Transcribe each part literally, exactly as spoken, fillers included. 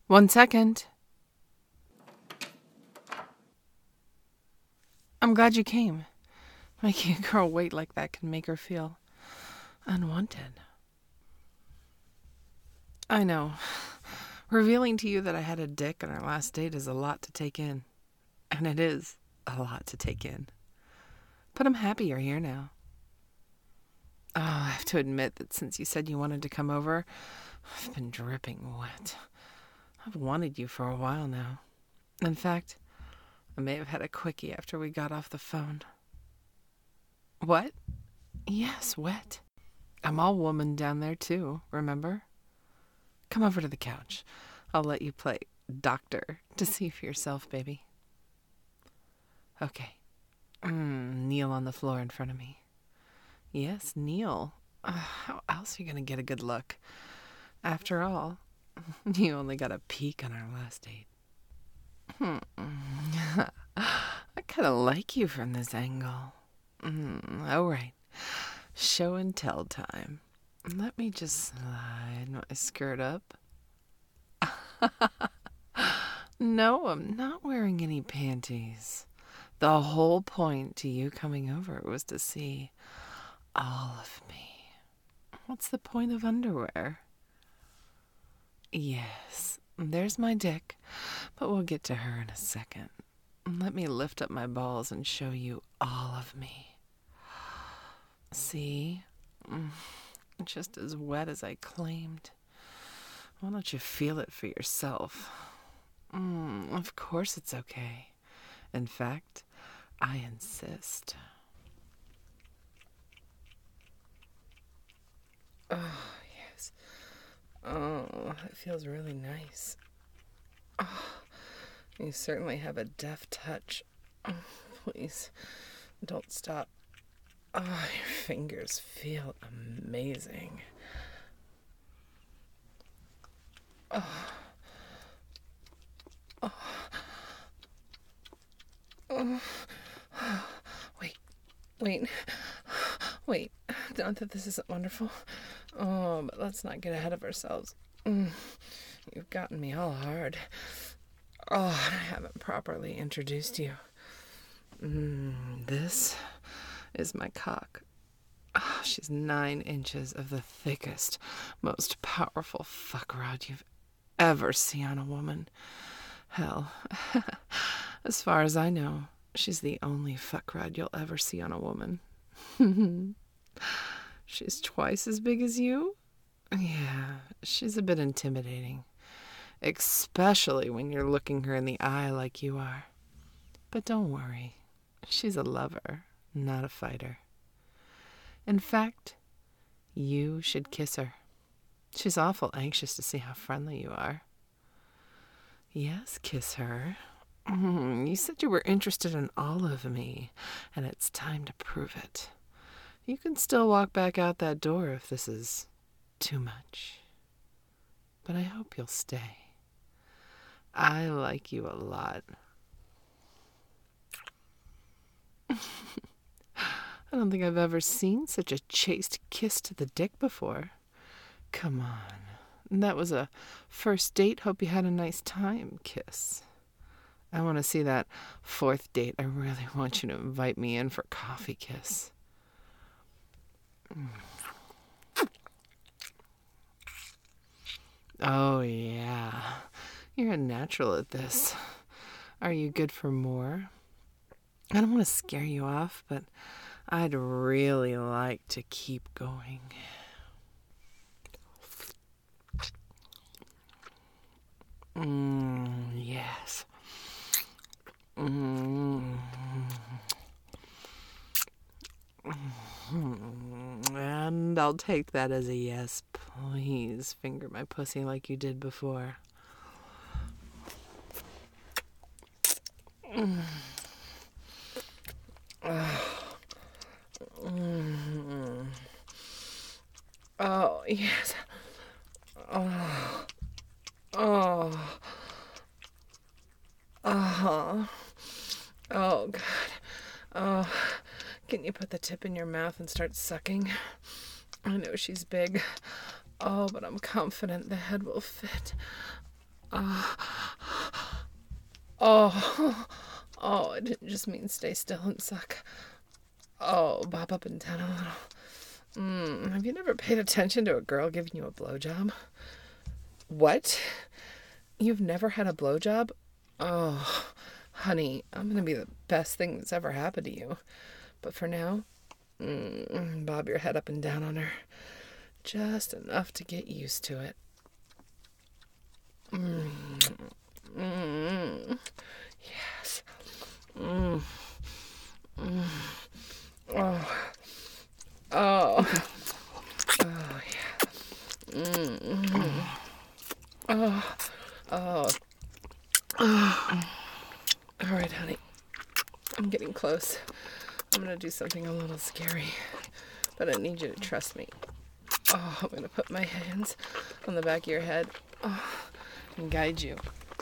One second. I'm glad you came. Making a girl wait like that can make her feel unwanted. I know. Revealing to you that I had a dick on our last date is a lot to take in. And it is a lot to take in. But I'm happy you're here now. Oh, I have to admit that since you said you wanted to come over, I've been dripping wet. I've wanted you for a while now. In fact, I may have had a quickie after we got off the phone. What? Yes, wet. I'm all woman down there too, remember? Come over to the couch. I'll let you play doctor to see for yourself, baby. Okay. Mm, kneel on the floor in front of me. Yes, kneel. Uh, how else are you going to get a good look? After all, you only got a peek on our last date. Hmm. I kind of like you from this angle. Mm, all right. Show and tell time. Let me just slide my skirt up. No, I'm not wearing any panties. The whole point to you coming over was to see all of me. What's the point of underwear? Yes, there's my dick, but we'll get to her in a second. Let me lift up my balls and show you all of me. See? Just as wet as I claimed. Why don't you feel it for yourself? Mm, of course it's okay. In fact, I insist. Oh, yes. Oh, it feels really nice. Oh, you certainly have a deft touch. Oh, please, don't stop. Oh, your fingers feel amazing. Oh. Oh. Oh. Wait, wait, wait. Not that this isn't wonderful. Oh, but let's not get ahead of ourselves. Mm. You've gotten me all hard. Oh, and I haven't properly introduced you. Mm, this is my cock. Oh, she's nine inches of the thickest, most powerful fuck rod you've ever seen on a woman. Hell, as far as I know, she's the only fuck rod you'll ever see on a woman. She's twice as big as you? Yeah, she's a bit intimidating. Especially when you're looking her in the eye like you are. But don't worry. She's a lover, not a fighter. In fact, you should kiss her. She's awful anxious to see how friendly you are. Yes, kiss her. Mm, you said you were interested in all of me, and it's time to prove it. You can still walk back out that door if this is too much. But I hope you'll stay. I like you a lot. I don't think I've ever seen such a chaste kiss to the dick before. Come on. That was a first date, hope you had a nice time kiss. I want to see that fourth date. I really want you to invite me in for coffee kiss. Oh, yeah. You're a natural at this. Are you good for more? I don't want to scare you off, but I'd really like to keep going. Mm, yes. Mm. And I'll take that as a yes. Please finger my pussy like you did before. Mm. Mm. Oh, yes. Oh. Oh. Oh. Oh, God. Oh. Can you put the tip in your mouth and start sucking? I know she's big. Oh, but I'm confident the head will fit. Uh, oh, oh, I didn't just mean stay still and suck. Oh, bob up and down a little. Mm, have you never paid attention to a girl giving you a blowjob? What? You've never had a blowjob? Oh, honey, I'm gonna be the best thing that's ever happened to you. But for now, mm, bob your head up and down on her. Just enough to get used to it. Mm. Mm. Yes. Mm. Mm. Oh. Oh. Oh, yeah. Mm. Oh. Oh. Oh. All right, honey. I'm getting close. I'm going to do something a little scary, but I need you to trust me. Oh, I'm going to put my hands on the back of your head. Oh, and guide you.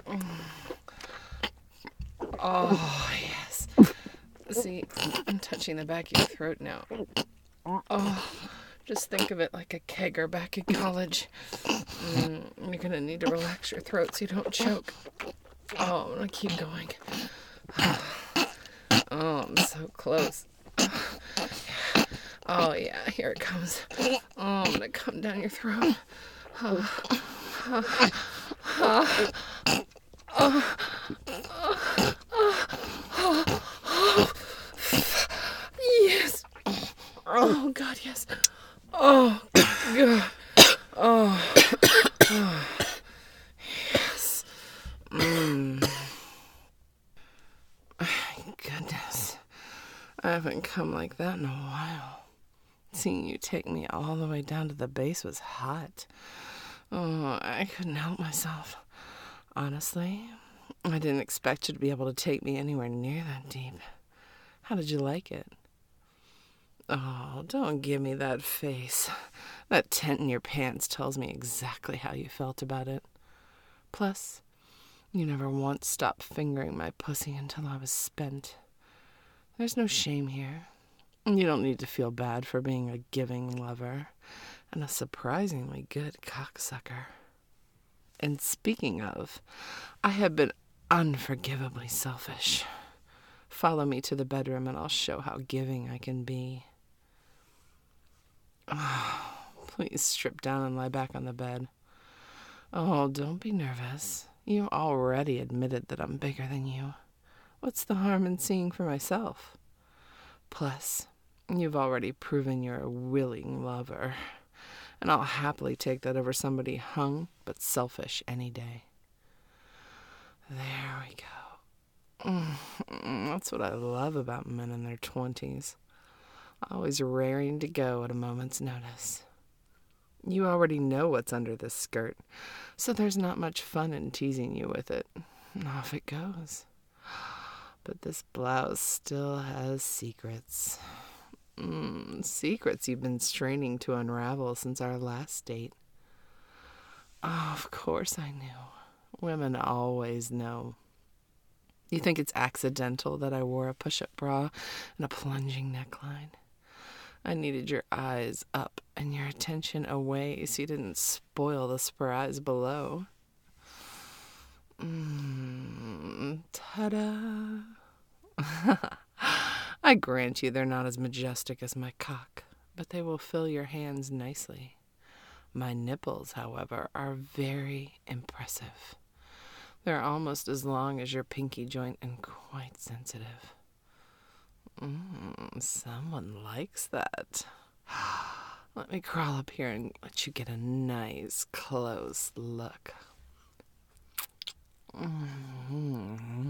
Oh, yes. See, I'm touching the back of your throat now. Oh, just think of it like a kegger back in college. Mm, you're going to need to relax your throat so you don't choke. Oh, I'm going to keep going. Oh, I'm so close. Oh, yeah, here it comes. Oh, I'm going to come down your throat. Oh, oh, oh, oh, oh, oh, yes. Oh, God, yes. Oh, God. Oh, oh, yes. Mm. Goodness. I haven't come like that in a while. Seeing you take me all the way down to the base was hot. Oh, I couldn't help myself. Honestly, I didn't expect you to be able to take me anywhere near that deep. How did you like it? Oh, don't give me that face. That tent in your pants tells me exactly how you felt about it. Plus, you never once stopped fingering my pussy until I was spent. There's no shame here. You don't need to feel bad for being a giving lover and a surprisingly good cocksucker. And speaking of, I have been unforgivably selfish. Follow me to the bedroom and I'll show how giving I can be. Oh, please strip down and lie back on the bed. Oh, don't be nervous. You already admitted that I'm bigger than you. What's the harm in seeing for myself? Plus, you've already proven you're a willing lover, and I'll happily take that over somebody hung but selfish any day. There we go. Mm, that's what I love about men in their twenties. Always raring to go at a moment's notice. You already know what's under this skirt, so there's not much fun in teasing you with it. Off it goes. But this blouse still has secrets. Mm, secrets you've been straining to unravel since our last date. Oh, of course I knew. Women always know. You think it's accidental that I wore a push-up bra and a plunging neckline? I needed your eyes up and your attention away so you didn't spoil the surprise below. Mm, ta-da! I grant you they're not as majestic as my cock, but they will fill your hands nicely. My nipples, however, are very impressive. They're almost as long as your pinky joint and quite sensitive. Mm, someone likes that. Let me crawl up here and let you get a nice close look. Mm-hmm.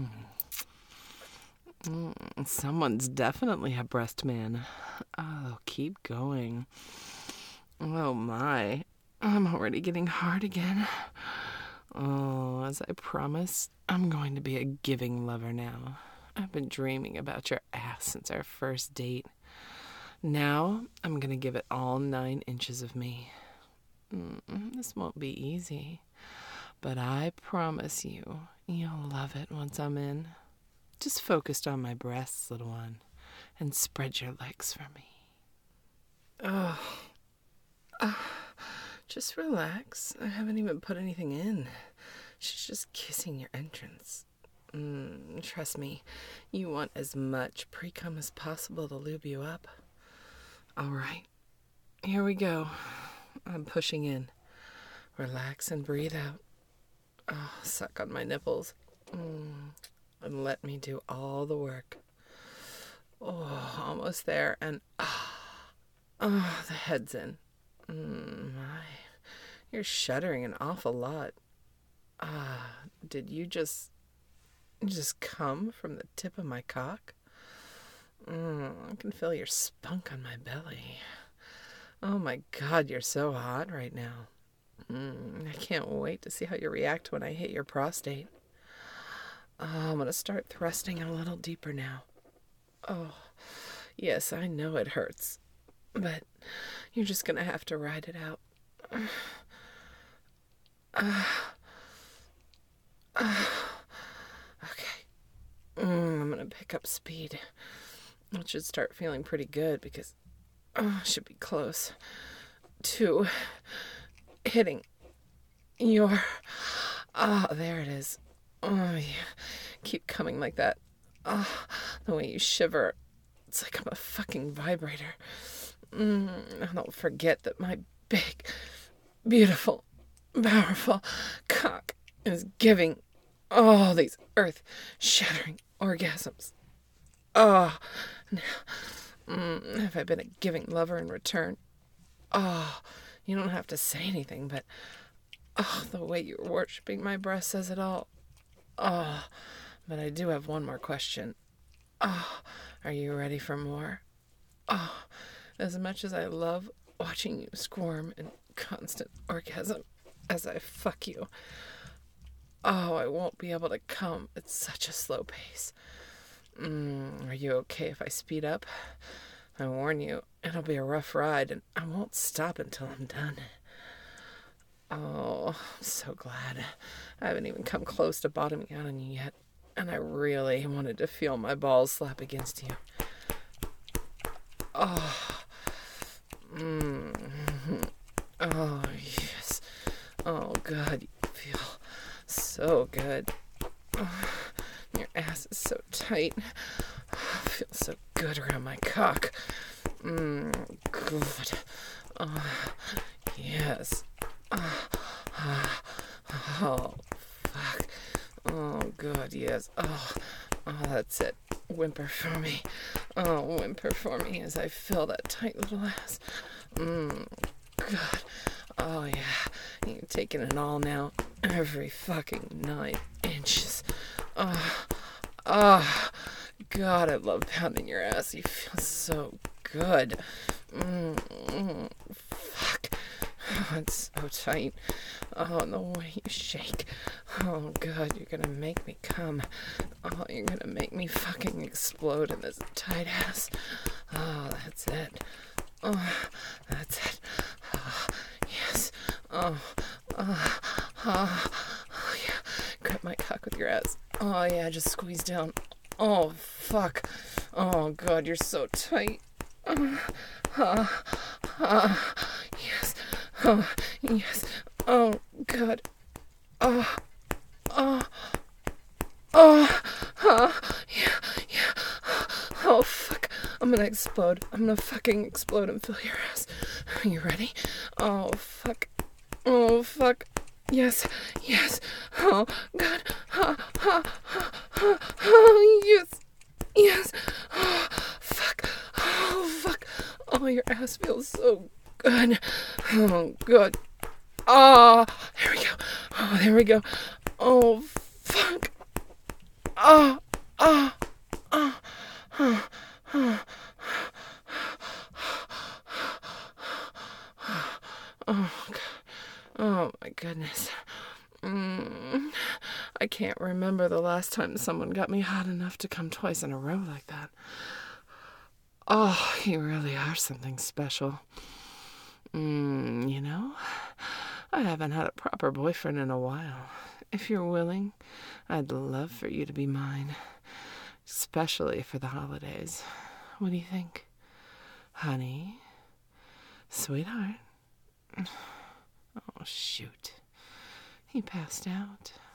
Mm, someone's definitely a breast man. Oh, keep going. Oh my, I'm already getting hard again. Oh, as I promised, I'm going to be a giving lover now. I've been dreaming about your ass since our first date. Now, I'm going to give it all nine inches of me. Mm, this won't be easy, but I promise you, you'll love it once I'm in. Just focused on my breasts, little one, and spread your legs for me. Oh, uh, just relax. I haven't even put anything in. She's just kissing your entrance. Mm, trust me, you want as much pre-cum as possible to lube you up. All right, here we go. I'm pushing in. Relax and breathe out. Oh, suck on my nipples. Mm, and let me do all the work. Oh, almost there. And ah, oh, the head's in. Mm, my, you're shuddering an awful lot. Ah, did you just, just come from the tip of my cock? Mm, I can feel your spunk on my belly. Oh my God, you're so hot right now. Mm, I can't wait to see how you react when I hit your prostate. Oh, I'm going to start thrusting a little deeper now. Oh, yes, I know it hurts, but you're just going to have to ride it out. Uh, uh, okay. Mm, I'm going to pick up speed. It should start feeling pretty good because oh, I should be close to hitting your... Ah, oh, there it is. Oh, yeah. Keep coming like that. Oh, the way you shiver. It's like I'm a fucking vibrator. Mm, don't forget that my big, beautiful, powerful cock is giving all these earth-shattering orgasms. Oh, now, mm, have I been a giving lover in return? Oh, you don't have to say anything, but oh, the way you're worshipping my breast says it all. Oh, but I do have one more question. Oh, are you ready for more? Oh, as much as I love watching you squirm in constant orgasm as I fuck you, oh, I won't be able to come at such a slow pace. Mm, are you okay if I speed up? I warn you, it'll be a rough ride, and I won't stop until I'm done. Oh, I'm so glad. I haven't even come close to bottoming out on you yet, and I really wanted to feel my balls slap against you. Oh, mm, oh, yes. Oh, God, you feel so good. Oh, your ass is so tight. I feel so good around my cock. Mmm, good. Oh, yes. Oh, oh, oh, fuck. Oh, good, yes. Oh, oh, that's it. Whimper for me. Oh, whimper for me as I feel that tight little ass. Mmm, good. Oh, yeah. You're taking it all now. Every fucking nine inches. Oh, oh, God, I love pounding your ass. You feel so good. Mm, mm, fuck. Oh, it's so tight. Oh, and the way you shake. Oh, God, you're gonna make me come. Oh, you're gonna make me fucking explode in this tight ass. Oh, that's it. Oh, that's it. Oh, yes. Oh, oh, oh, oh, yeah. Grab my cock with your ass. Oh, yeah, just squeeze down. Oh, fuck. Oh, God, you're so tight. Oh, oh, oh, yes. Oh, yes. Oh, God. Oh, oh, oh, oh, yeah, yeah. Oh, fuck. I'm gonna explode. I'm gonna fucking explode and fill your ass. Are you ready? Oh, fuck. Oh, fuck. Yes, yes. Oh, God. Ha, ha, ha, ha, oh, yes. Yes. Oh, fuck. Oh, fuck. Oh, your ass feels so good. Oh, good. Oh, there we go. Oh, there we go. Oh, fuck. Oh, oh, oh, oh, oh. Oh, God. Oh, my goodness. Mm, I can't remember the last time someone got me hot enough to come twice in a row like that. Oh, you really are something special. Mm, you know, I haven't had a proper boyfriend in a while. If you're willing, I'd love for you to be mine, especially for the holidays. What do you think? Honey? Sweetheart? Oh, shoot. He passed out.